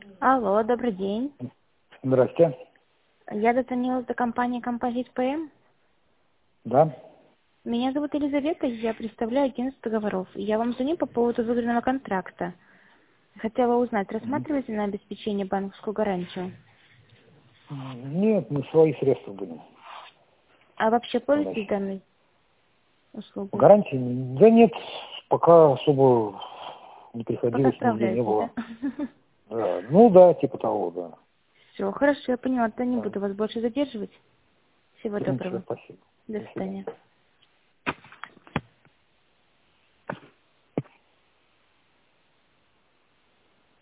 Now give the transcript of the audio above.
Алло, добрый день. Здрасте. Я дозвонилась до компании «Композит ПМ». Да. Меня зовут Елизавета, я представляю агентство договоров. Я вам звоню по поводу выигранного контракта. Хотела узнать, рассматриваете на обеспечение банковскую гарантию? Нет, мы свои средства будем. А вообще пользуетесь Значит, данной услугой? гарантии? Да нет, пока особо не Пока приходилось, нигде не справляетесь, да? было. Да. Ну да, типа того, да. Все, хорошо, я поняла, то не Да. буду вас больше задерживать. Всего Все, доброго. спасибо. До До свидания. свидания.